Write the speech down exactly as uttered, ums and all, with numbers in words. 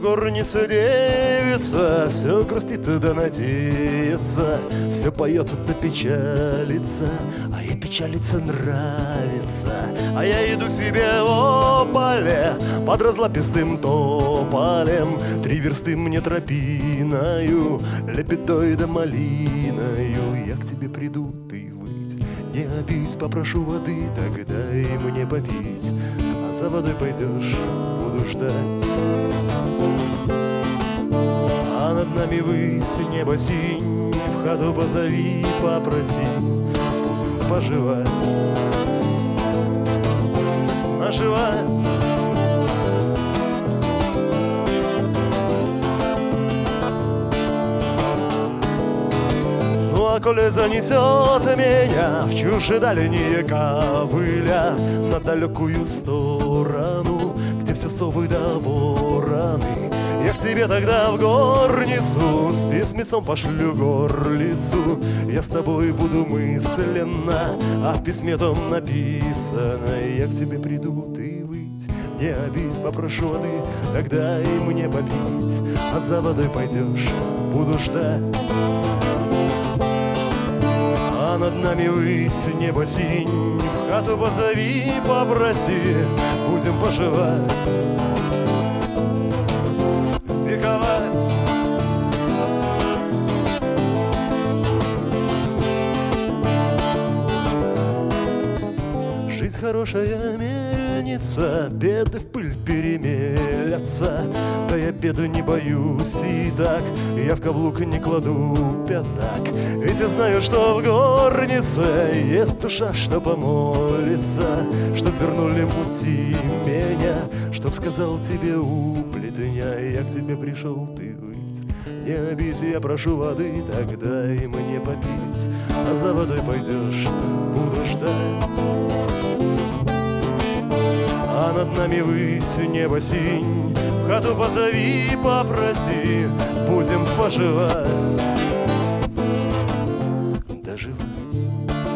горнице девица, все грустит да надеется, все поет да печалится, а ей печалиться нравится. А я иду себе в поле под разлапистым тополем, три версты мне тропиною, лебедой да малиною. Я к тебе приду, ты выть не обидь, попрошу воды, так дай мне попить, а за водой пойдешь, буду ждать. А над нами высь, небо синь, в хату позови, попроси, будем поживать, наживать. Ну а коли занесет меня в чужие дальние ковыля, на далекую сторону, где все совы да вороны, я к тебе тогда в горницу с письмецом пошлю горлицу. Я с тобой буду мысленно, а в письме том написано: я к тебе приду, ты выть не обидь, попрошу воды, тогда и мне попить, а за водой пойдешь, буду ждать. А над нами высь, небо синь, в хату позови, попроси, будем поживать, вековать. Жизнь хорошая мельница, беды в пыль перемелятся. Да я беду не боюсь и так, я в каблук не кладу пятак. Ведь я знаю, что в горнице есть душа, что помолится, чтоб вернули пути меня, чтоб сказал тебе у плетня: я к тебе пришел, ты выть не обидь, я прошу воды, тогда и мне попить, а за водой пойдешь, буду ждать. А над нами высь, небо синь, в хату позови, попроси, будем поживать, доживать.